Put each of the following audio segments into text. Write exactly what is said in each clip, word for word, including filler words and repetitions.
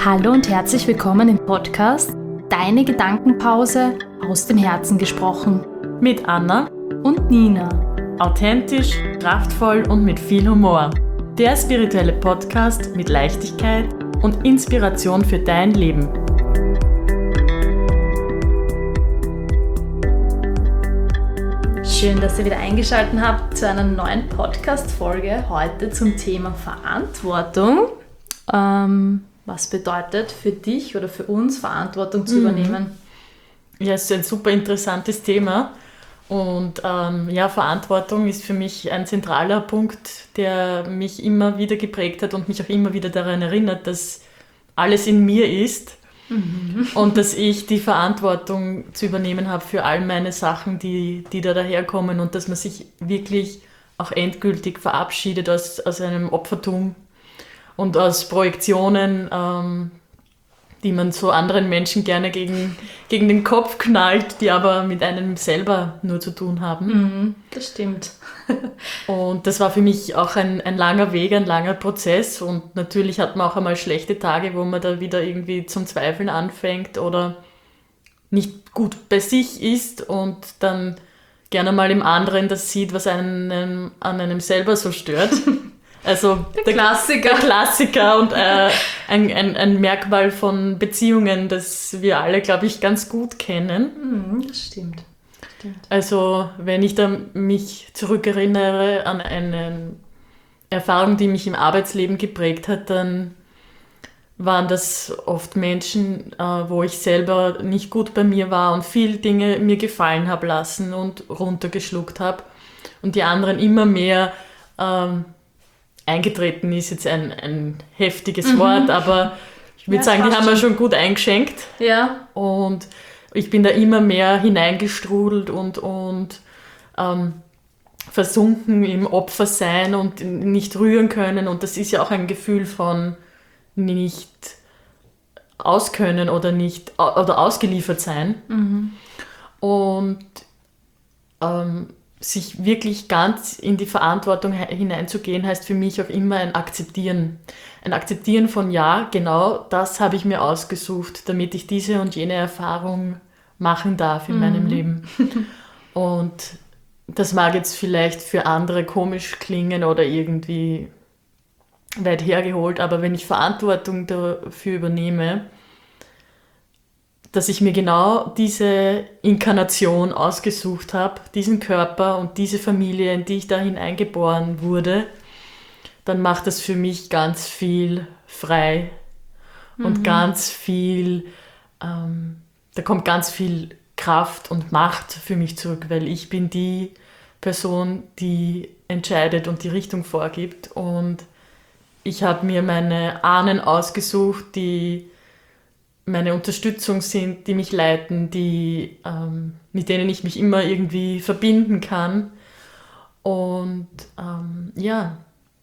Hallo und herzlich willkommen im Podcast Deine Gedankenpause aus dem Herzen gesprochen. Mit Anna Und Nina. Authentisch, kraftvoll und mit viel Humor. Der spirituelle Podcast mit Leichtigkeit und Inspiration für dein Leben. Schön, dass ihr wieder eingeschaltet habt zu einer neuen Podcast-Folge. Heute zum Thema Verantwortung. Ähm, was bedeutet für dich oder für uns, Verantwortung zu mhm. übernehmen? Ja, es ist ein super interessantes Thema. Und ähm, ja, Verantwortung ist für mich ein zentraler Punkt, der mich immer wieder geprägt hat und mich auch immer wieder daran erinnert, dass alles in mir ist mhm. und dass ich die Verantwortung zu übernehmen habe für all meine Sachen, die, die da daherkommen, und dass man sich wirklich auch endgültig verabschiedet aus, aus einem Opfertum und aus Projektionen, ähm, die man so anderen Menschen gerne gegen, gegen den Kopf knallt, die aber mit einem selber nur zu tun haben. Mhm, das stimmt. Und das war für mich auch ein, ein langer Weg, ein langer Prozess. Und natürlich hat man auch einmal schlechte Tage, wo man da wieder irgendwie zum Zweifeln anfängt oder nicht gut bei sich ist und dann gerne mal im anderen das sieht, was einen an einem selber so stört. Also der, der Klassiker. Der Klassiker und äh, ein, ein, ein Merkmal von Beziehungen, das wir alle, glaube ich, ganz gut kennen. Mhm, das stimmt. stimmt. Also wenn ich da mich zurückerinnere an eine Erfahrung, die mich im Arbeitsleben geprägt hat, dann waren das oft Menschen, äh, wo ich selber nicht gut bei mir war und viel Dinge mir gefallen habe lassen und runtergeschluckt habe. Und die anderen immer mehr ähm, eingetreten ist jetzt ein, ein heftiges mhm. Wort, aber ich würde ja, sagen, die haben wir schon gut eingeschenkt. Ja. Und ich bin da immer mehr hineingestrudelt und, und ähm, versunken im Opfersein und nicht rühren können. Und das ist ja auch ein Gefühl von nicht auskönnen oder, nicht, oder ausgeliefert sein. Mhm. Und ähm, sich wirklich ganz in die Verantwortung hineinzugehen, heißt für mich auch immer ein Akzeptieren. Ein Akzeptieren von, ja, genau das habe ich mir ausgesucht, damit ich diese und jene Erfahrung machen darf in mhm. meinem Leben. Und das mag jetzt vielleicht für andere komisch klingen oder irgendwie weit hergeholt, aber wenn ich Verantwortung dafür übernehme, dass ich mir genau diese Inkarnation ausgesucht habe, diesen Körper und diese Familie, in die ich da hineingeboren wurde, dann macht das für mich ganz viel frei mhm. und ganz viel, ähm, da kommt ganz viel Kraft und Macht für mich zurück, weil ich bin die Person, die entscheidet und die Richtung vorgibt, und ich habe mir meine Ahnen ausgesucht, die meine Unterstützung sind, die mich leiten, die, ähm, mit denen ich mich immer irgendwie verbinden kann. Und ähm, ja,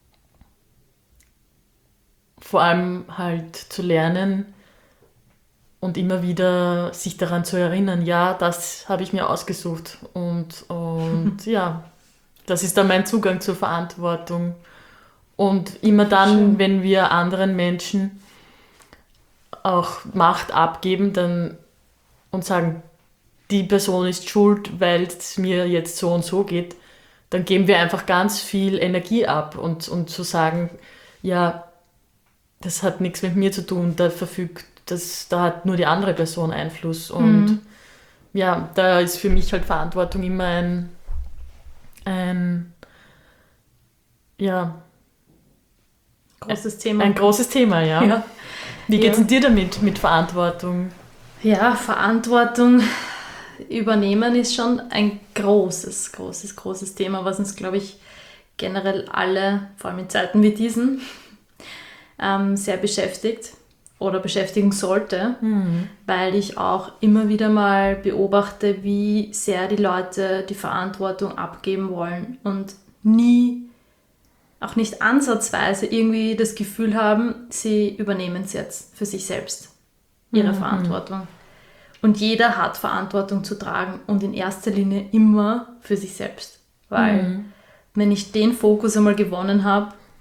vor allem halt zu lernen und immer wieder sich daran zu erinnern, ja, das habe ich mir ausgesucht. Und, und ja, das ist dann mein Zugang zur Verantwortung. Und immer dann, Schön. wenn wir anderen Menschen auch Macht abgeben dann und sagen, die Person ist schuld, weil es mir jetzt so und so geht, dann geben wir einfach ganz viel Energie ab, und, und zu sagen, ja, das hat nichts mit mir zu tun, da verfügt, das, da hat nur die andere Person Einfluss. Und mhm. ja, da ist für mich halt Verantwortung immer ein, ein ja, großes Thema. Ein großes Thema, ja. ja. Wie geht es ja. dir damit, mit Verantwortung? Ja, Verantwortung übernehmen ist schon ein großes, großes, großes Thema, was uns, glaube ich, generell alle, vor allem in Zeiten wie diesen, ähm, sehr beschäftigt oder beschäftigen sollte, mhm. weil ich auch immer wieder mal beobachte, wie sehr die Leute die Verantwortung abgeben wollen und nie, auch nicht ansatzweise irgendwie das Gefühl haben, sie übernehmen es jetzt für sich selbst, ihre mhm. Verantwortung. Und jeder hat Verantwortung zu tragen und in erster Linie immer für sich selbst. Weil mhm. wenn ich den Fokus einmal gewonnen habe,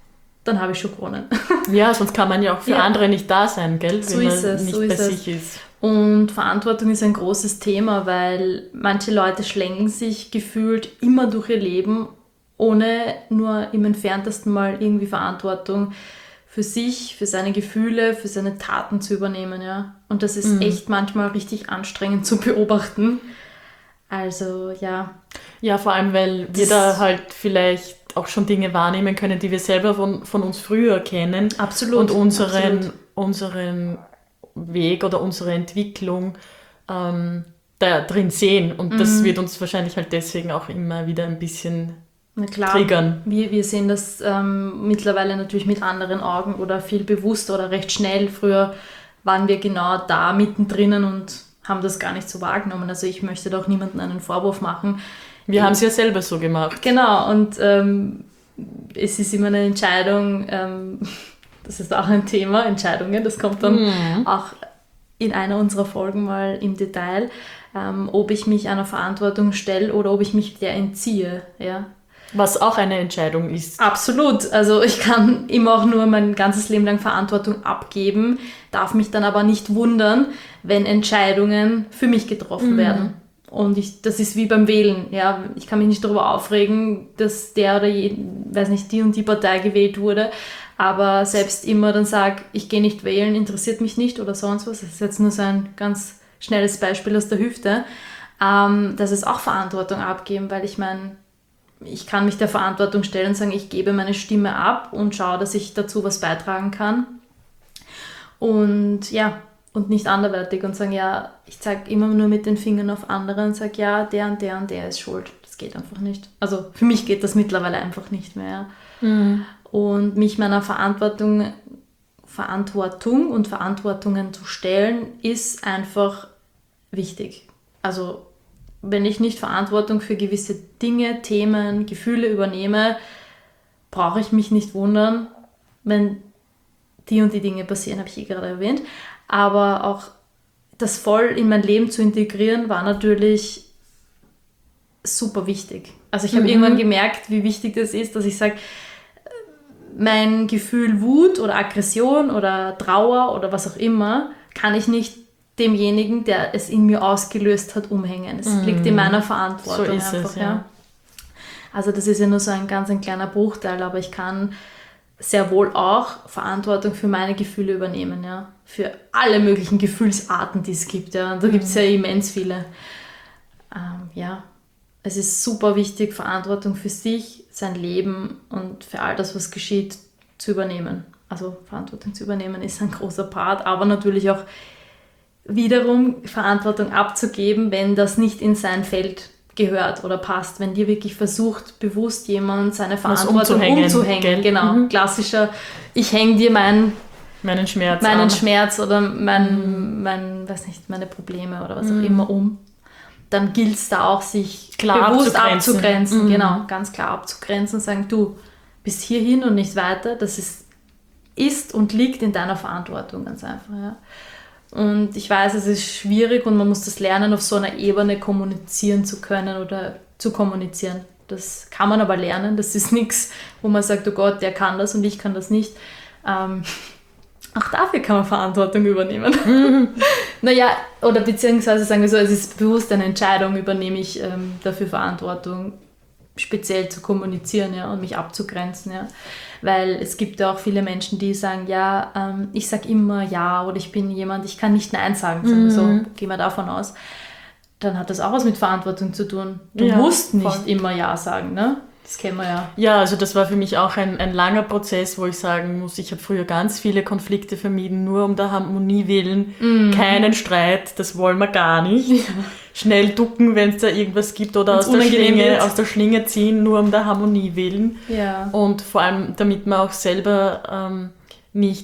dann habe ich schon gewonnen. Ja, sonst kann man ja auch für Ja. andere nicht da sein, gell? So wenn ist man es, nicht so bei ist es. sich ist. Und Verantwortung ist ein großes Thema, weil manche Leute schlängeln sich gefühlt immer durch ihr Leben, ohne nur im entferntesten Mal irgendwie Verantwortung für sich, für seine Gefühle, für seine Taten zu übernehmen. Ja? Und das ist Mhm. echt manchmal richtig anstrengend zu beobachten. Also ja, Ja, vor allem, weil wir Das- da halt vielleicht auch schon Dinge wahrnehmen können, die wir selber von, von uns früher kennen. absolut. Und unseren, absolut. unseren Weg oder unsere Entwicklung ähm, da drin sehen. Und das Mhm. wird uns wahrscheinlich halt deswegen auch immer wieder ein bisschen Na klar, triggern. Wir, wir sehen das ähm, mittlerweile natürlich mit anderen Augen oder viel bewusster oder recht schnell. Früher waren wir genau da mittendrin und haben das gar nicht so wahrgenommen. Also ich möchte da auch niemandem einen Vorwurf machen. Wir haben es ja selber so gemacht. Genau, und ähm, es ist immer eine Entscheidung, ähm, das ist auch ein Thema, Entscheidungen, das kommt dann Mhm. auch in einer unserer Folgen mal im Detail, ähm, ob ich mich einer Verantwortung stelle oder ob ich mich der entziehe. Ja? Was auch eine Entscheidung ist. Absolut, also ich kann immer auch nur mein ganzes Leben lang Verantwortung abgeben, darf mich dann aber nicht wundern, wenn Entscheidungen für mich getroffen Mhm. werden. Und ich, das ist wie beim Wählen. Ja, ich kann mich nicht darüber aufregen, dass der oder je, weiß nicht, die und die Partei gewählt wurde, aber selbst immer dann sage, ich gehe nicht wählen, interessiert mich nicht oder sonst was. Das ist jetzt nur so ein ganz schnelles Beispiel aus der Hüfte. Ähm, das ist auch Verantwortung abgeben, weil ich meine, ich kann mich der Verantwortung stellen und sagen, ich gebe meine Stimme ab und schaue, dass ich dazu was beitragen kann. Und ja, und nicht anderweitig und sagen, ja, ich zeige immer nur mit den Fingern auf andere und sage, ja, der und der und der ist schuld. Das geht einfach nicht. Also für mich geht das mittlerweile einfach nicht mehr. Mhm. Und mich meiner Verantwortung, Verantwortung und Verantwortungen zu stellen, ist einfach wichtig. Also wenn ich nicht Verantwortung für gewisse Dinge, Themen, Gefühle übernehme, brauche ich mich nicht wundern, wenn die und die Dinge passieren, habe ich eh gerade erwähnt. Aber auch das voll in mein Leben zu integrieren, war natürlich super wichtig. Also ich habe Mhm. irgendwann gemerkt, wie wichtig das ist, dass ich sage, mein Gefühl Wut oder Aggression oder Trauer oder was auch immer, kann ich nicht demjenigen, der es in mir ausgelöst hat, umhängen. Es Mhm. liegt in meiner Verantwortung So ist einfach. es, ja. ja. Also das ist ja nur so ein ganz ein kleiner Bruchteil, aber ich kann sehr wohl auch Verantwortung für meine Gefühle übernehmen, ja. Für alle möglichen Gefühlsarten, die es gibt, ja. Und da gibt es ja immens viele. Ähm, ja, es ist super wichtig, Verantwortung für sich, sein Leben und für all das, was geschieht, zu übernehmen. Also Verantwortung zu übernehmen ist ein großer Part, aber natürlich auch wiederum Verantwortung abzugeben, wenn das nicht in sein Feld gehört oder passt. Wenn dir wirklich versucht, bewusst jemand seine Verantwortung umzuhängen, umzuhängen. gell? Genau, Mhm. klassischer, ich hänge dir meinen, Meinen Schmerz meinen an. Schmerz oder mein, mein, weiß nicht, meine Probleme oder was auch Mhm. immer um. Dann gilt es da auch, sich Klar bewusst abzugrenzen. abzugrenzen. Mhm. Genau, ganz klar abzugrenzen und sagen, du, bis hierhin und nicht weiter. Das ist, ist und liegt in deiner Verantwortung ganz einfach. Ja. Und ich weiß, es ist schwierig und man muss das lernen, auf so einer Ebene kommunizieren zu können oder zu kommunizieren. Das kann man aber lernen. Das ist nichts, wo man sagt, oh Gott, der kann das und ich kann das nicht. Ähm, auch dafür kann man Verantwortung übernehmen. Mhm. Naja, oder beziehungsweise sagen wir so, es ist bewusst eine Entscheidung, übernehme ich ähm, dafür Verantwortung, speziell zu kommunizieren, ja, und mich abzugrenzen, ja. Weil es gibt ja auch viele Menschen, die sagen, ja, ähm, ich sage immer ja oder ich bin jemand, ich kann nicht Nein sagen, sagen wir so, Mhm. gehen wir davon aus. Dann hat das auch was mit Verantwortung zu tun. Du Ja, musst nicht voll. immer ja sagen, ne? Das kennen wir ja. Ja, also das war für mich auch ein, ein langer Prozess, wo ich sagen muss, ich habe früher ganz viele Konflikte vermieden, nur um der Harmonie willen. Mhm. Keinen Streit, das wollen wir gar nicht. Schnell ducken, wenn es da irgendwas gibt oder Wenn's aus der, unangenehm Schlinge, wird. aus der Schlinge ziehen, nur um der Harmonie willen. Ja. Und vor allem, damit man auch selber ähm, nicht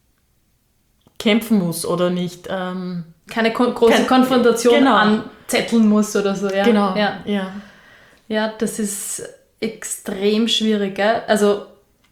kämpfen muss oder nicht... Ähm, Keine kon große Kein- Konfrontation genau. anzetteln muss oder so, ja. genau, Ja. ja. Ja, das ist extrem schwierig, gell? Also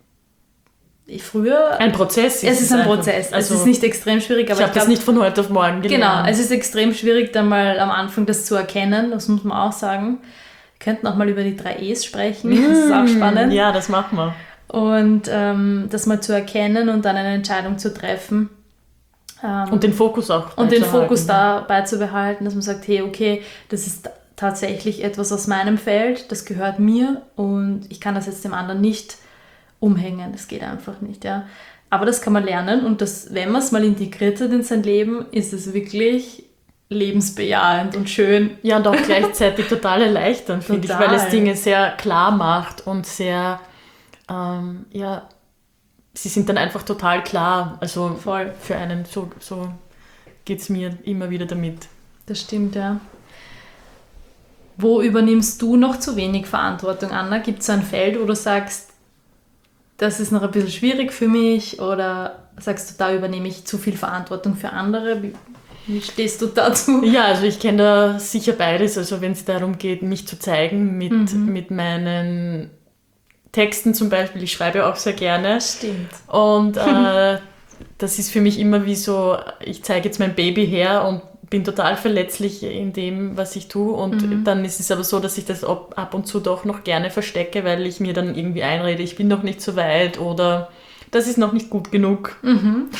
ich früher... Ein Prozess es ist ein einfach. Prozess. Also, es ist nicht extrem schwierig, ich aber habe ich das glaube... nicht von heute auf morgen gelernt. Genau, es ist extrem schwierig, dann mal am Anfang das zu erkennen. Das muss man auch sagen. Wir könnten auch mal über die drei E's sprechen. Das ist auch spannend. Ja, das machen wir. Und ähm, das mal zu erkennen und dann eine Entscheidung zu treffen. Ähm, und den Fokus auch Und den Fokus dabei zu behalten, dass man sagt, hey, okay, das ist tatsächlich etwas aus meinem Feld, das gehört mir und ich kann das jetzt dem anderen nicht umhängen. Das geht einfach nicht, ja. Aber das kann man lernen und das, wenn man es mal integriert hat in sein Leben, ist es wirklich lebensbejahend und schön. Ja, und auch gleichzeitig total erleichternd, finde ich, weil es Dinge sehr klar macht und sehr, ähm, ja, sie sind dann einfach total klar. Also voll für einen, so, so geht es mir immer wieder damit. Das stimmt, ja. Wo übernimmst du noch zu wenig Verantwortung, Anna? Gibt es ein Feld, wo du sagst, das ist noch ein bisschen schwierig für mich, oder sagst du, da übernehme ich zu viel Verantwortung für andere? Wie, wie stehst du dazu? Ja, also ich kenne da sicher beides. Also wenn es darum geht, mich zu zeigen mit, mhm. mit meinen Texten zum Beispiel, ich schreibe auch sehr gerne. Stimmt. Und äh, das ist für mich immer wie so, ich zeige jetzt mein Baby her und bin total verletzlich in dem, was ich tue. Und mhm. dann ist es aber so, dass ich das ab, ab und zu doch noch gerne verstecke, weil ich mir dann irgendwie einrede, ich bin noch nicht so weit oder das ist noch nicht gut genug. Mhm.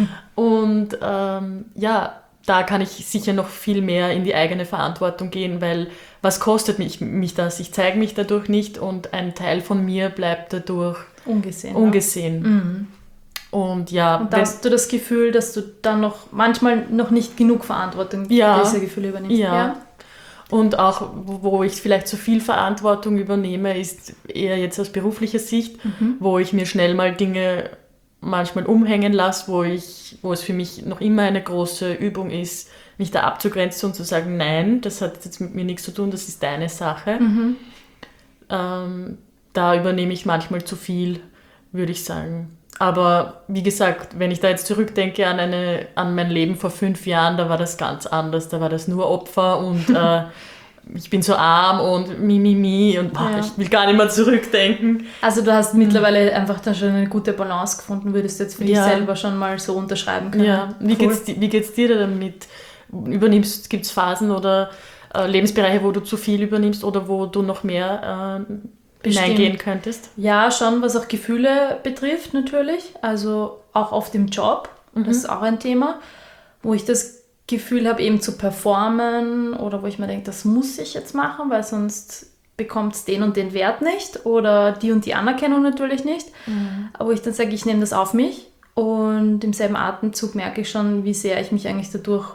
Und ähm, ja, da kann ich sicher noch viel mehr in die eigene Verantwortung gehen, weil was kostet mich, mich das? Ich zeige mich dadurch nicht und ein Teil von mir bleibt dadurch ungesehen. ungesehen. Mhm. Und ja, und da hast du das Gefühl, dass du dann noch manchmal noch nicht genug Verantwortung ja, für diese Gefühle übernimmst. Ja. ja. Und auch, wo ich vielleicht zu viel Verantwortung übernehme, ist eher jetzt aus beruflicher Sicht, mhm. wo ich mir schnell mal Dinge manchmal umhängen lasse, wo ich, wo es für mich noch immer eine große Übung ist, mich da abzugrenzen und zu sagen, nein, das hat jetzt mit mir nichts zu tun, das ist deine Sache. Mhm. Ähm, da übernehme ich manchmal zu viel, würde ich sagen. Aber wie gesagt, wenn ich da jetzt zurückdenke an, eine, an mein Leben vor fünf Jahren, da war das ganz anders. Da war das nur Opfer und äh, ich bin so arm und mi, mi, mi und boah, ja. ich will gar nicht mehr zurückdenken. Also du hast mittlerweile mhm. einfach da schon eine gute Balance gefunden, würdest du jetzt für ja. dich selber schon mal so unterschreiben können. Ja, wie cool. geht's, wie geht's dir damit? Übernimmst, gibt es Phasen oder äh, Lebensbereiche, wo du zu viel übernimmst oder wo du noch mehr äh, hineingehen könntest? Ja, schon, was auch Gefühle betrifft natürlich. Also auch oft im Job, mhm. das ist auch ein Thema, wo ich das Gefühl habe, eben zu performen oder wo ich mir denke, das muss ich jetzt machen, weil sonst bekommt es den und den Wert nicht oder die und die Anerkennung natürlich nicht. Mhm. Aber wo ich dann sage, ich nehme das auf mich und im selben Atemzug merke ich schon, wie sehr ich mich eigentlich dadurch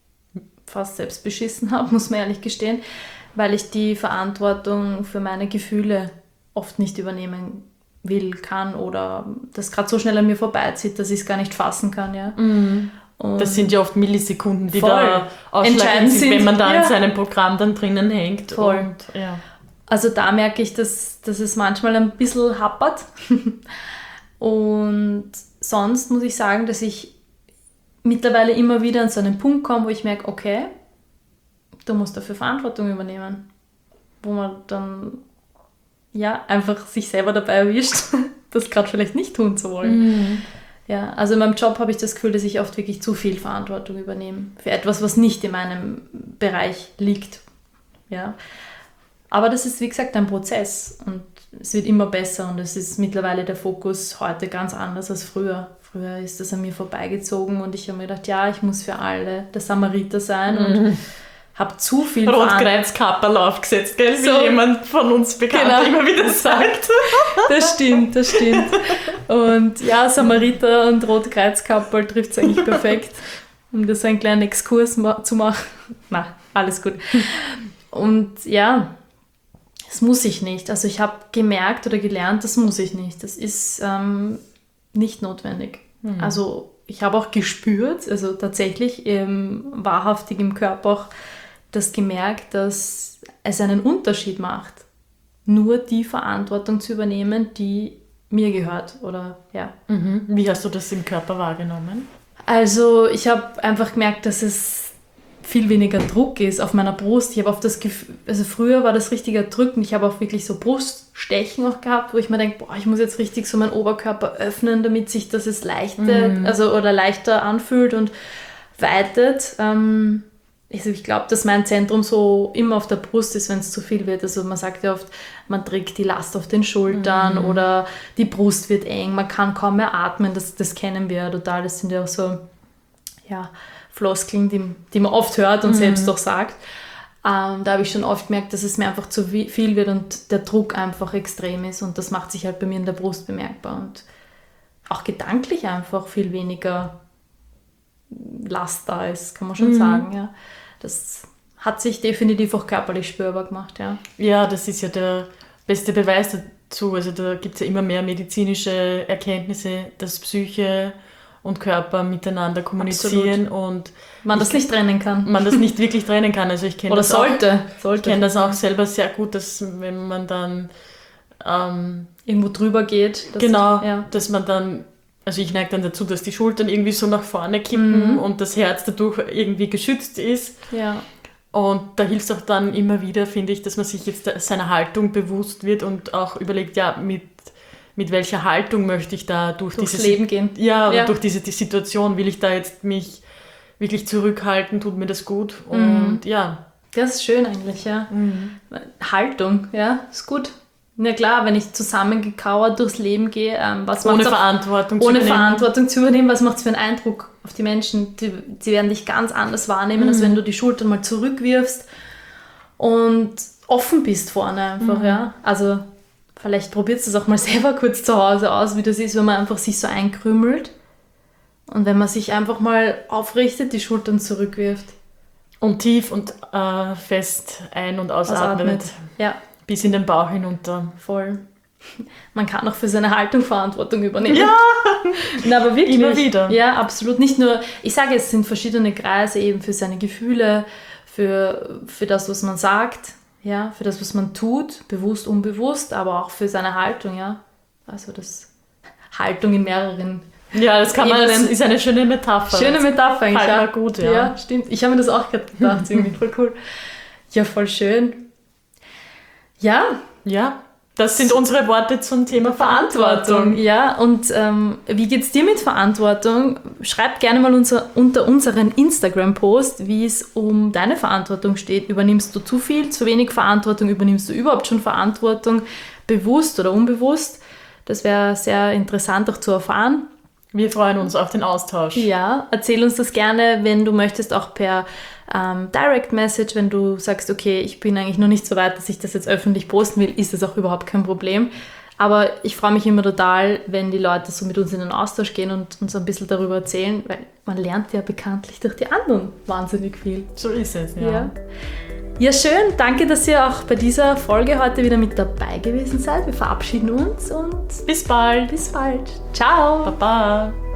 fast selbst beschissen habe, muss man ehrlich gestehen, weil ich die Verantwortung für meine Gefühle oft nicht übernehmen will, kann oder das gerade so schnell an mir vorbeizieht, dass ich es gar nicht fassen kann. Ja. Mhm. Das sind ja oft Millisekunden, die voll. da ausschlaggebend sind, wenn man da ja. in seinem Programm dann drinnen hängt. Voll. Und, ja. Also da merke ich, dass, dass es manchmal ein bisschen happert. Und sonst muss ich sagen, dass ich mittlerweile immer wieder an so einen Punkt komme, wo ich merke, okay, du musst dafür Verantwortung übernehmen. Wo man dann ja einfach sich selber dabei erwischt, das gerade vielleicht nicht tun zu wollen. Mhm. Ja, also in meinem Job habe ich das Gefühl, dass ich oft wirklich zu viel Verantwortung übernehme für etwas, was nicht in meinem Bereich liegt. Ja. Aber das ist, wie gesagt, ein Prozess und es wird immer besser und es ist mittlerweile der Fokus heute ganz anders als früher. Früher ist das an mir vorbeigezogen und ich habe mir gedacht, ja, ich muss für alle der Samariter sein mhm. und habe zu viel Rotkreuzkapperl aufgesetzt, gell? So. Wie jemand von uns bekannt genau. immer wieder sagt. Das stimmt, das stimmt. Und ja, Samariter und Rotkreuzkapperl trifft es eigentlich perfekt, um das einen kleinen Exkurs ma- zu machen. Na, alles gut. Und ja, das muss ich nicht. Also ich habe gemerkt oder gelernt, das muss ich nicht. Das ist ähm, nicht notwendig. Mhm. Also ich habe auch gespürt, also tatsächlich ähm, wahrhaftig im Körper auch das gemerkt, dass es einen Unterschied macht, nur die Verantwortung zu übernehmen, die mir gehört. Oder, ja. Mhm. Wie hast du das im Körper wahrgenommen? Also ich habe einfach gemerkt, dass es viel weniger Druck ist auf meiner Brust. Ich habe auf das Gefühl, also früher war das richtiger Drücken. Ich habe auch wirklich so Bruststechen auch gehabt, wo ich mir denke, boah, ich muss jetzt richtig so meinen Oberkörper öffnen, damit sich das es leichtet, mhm. also oder leichter anfühlt und weitet. Ähm, also ich glaube, dass mein Zentrum so immer auf der Brust ist, wenn es zu viel wird. Also man sagt ja oft, man trägt die Last auf den Schultern mhm. oder die Brust wird eng, man kann kaum mehr atmen, das, das kennen wir ja total. Das sind ja auch so ja, Floskeln, die, die man oft hört und mhm. selbst auch sagt. Ähm, da habe ich schon oft gemerkt, dass es mir einfach zu viel wird und der Druck einfach extrem ist und das macht sich halt bei mir in der Brust bemerkbar und auch gedanklich einfach viel weniger Last da ist, kann man schon mhm. sagen. Ja. Das hat sich definitiv auch körperlich spürbar gemacht. Ja, ja, das ist ja der beste Beweis dazu. Also da gibt es ja immer mehr medizinische Erkenntnisse, dass Psyche und Körper miteinander kommunizieren Absolut. Und man das nicht trennen kann. Man das nicht wirklich trennen kann. Also ich kenne Oder das sollte. auch, sollte. Ich kenne das auch selber sehr gut, dass wenn man dann ähm, irgendwo drüber geht. Dass genau, ja. dass man dann, also ich neige dann dazu, dass die Schultern irgendwie so nach vorne kippen mhm. und das Herz dadurch irgendwie geschützt ist. Ja. Und da hilft es auch dann immer wieder, finde ich, dass man sich jetzt seiner Haltung bewusst wird und auch überlegt, ja, mit, mit welcher Haltung möchte ich da durch Durchs dieses Leben gehen. Ja, oder ja. durch diese die Situation, will ich da jetzt mich wirklich zurückhalten, tut mir das gut. Und mhm. ja. Das ist schön eigentlich, ja. Mhm. Haltung, ja, ist gut. Na klar, wenn ich zusammengekauert durchs Leben gehe, ähm, was ohne macht's Verantwortung auf, zu ohne übernehmen. Verantwortung zu übernehmen, was macht es für einen Eindruck auf die Menschen? Die, die werden dich ganz anders wahrnehmen, mhm. als wenn du die Schultern mal zurückwirfst und offen bist vorne einfach, mhm. ja. Also vielleicht probiert es auch mal selber kurz zu Hause aus, wie das ist, wenn man einfach sich so einkrümelt und wenn man sich einfach mal aufrichtet, die Schultern zurückwirft. Und tief und äh, fest ein- und ausatmet. ausatmet. Ja. Bis in den Bauch hinunter. Voll. Man kann auch für seine Haltung Verantwortung übernehmen. Ja! Na, aber wirklich. Immer wieder. Ja, absolut. Nicht nur, ich sage, es sind verschiedene Kreise eben für seine Gefühle, für, für das, was man sagt, ja, für das, was man tut, bewusst, unbewusst, aber auch für seine Haltung, ja. Also das Haltung in mehreren Ja, das kann man, das ist eine schöne Metapher. Schöne Metapher eigentlich, halt ja. mal gut, ja. Ja, stimmt. Ich habe mir das auch gerade gedacht, irgendwie voll cool. Ja, voll schön. Ja. Ja, das sind unsere Worte zum Thema Verantwortung. Verantwortung. Ja, und ähm, wie geht's dir mit Verantwortung? Schreib gerne mal unser, unter unseren Instagram-Post, wie es um deine Verantwortung steht. Übernimmst du zu viel, zu wenig Verantwortung? Übernimmst du überhaupt schon Verantwortung, bewusst oder unbewusst? Das wäre sehr interessant auch zu erfahren. Wir freuen uns auf den Austausch. Ja, erzähl uns das gerne, wenn du möchtest, auch per ähm, Direct Message. Wenn du sagst, okay, ich bin eigentlich noch nicht so weit, dass ich das jetzt öffentlich posten will, ist das auch überhaupt kein Problem. Aber ich freue mich immer total, wenn die Leute so mit uns in den Austausch gehen und uns ein bisschen darüber erzählen, weil man lernt ja bekanntlich durch die anderen wahnsinnig viel. So ist es, ja. Ja, ja schön. Danke, dass ihr auch bei dieser Folge heute wieder mit dabei gewesen seid. Wir verabschieden uns und bis bald. Bis bald. Ciao. Baba.